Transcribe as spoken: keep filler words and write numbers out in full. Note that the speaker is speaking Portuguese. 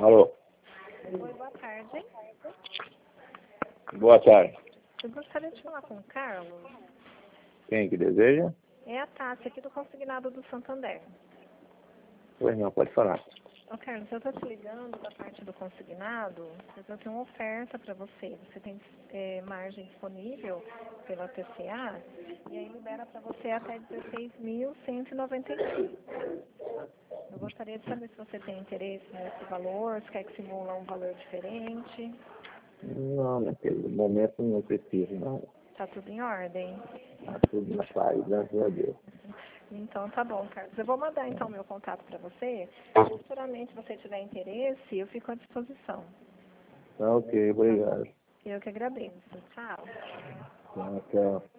Alô. Oi, boa tarde. Boa tarde. Eu gostaria de falar com o Carlos. Quem que deseja? É a Tássia aqui do Consignado do Santander. Pois não, pode falar. Ô Carlos, eu estou te ligando da parte do consignado, porque eu tenho uma oferta para você. Você tem é, margem disponível pela T C A e aí libera para você até dezesseis mil cento e noventa e cinco. Eu gostaria de saber se você tem interesse nesse valor, se quer que simula um valor diferente. Não, naquele momento não preciso, não. Tá tudo em ordem? Tá tudo na paz, graças a Deus. Então tá bom, Carlos. Eu vou mandar então meu contato para você. Se futuramente você tiver interesse, eu fico à disposição. Tá ok, obrigado. Eu que agradeço. Tchau. Tchau, tchau.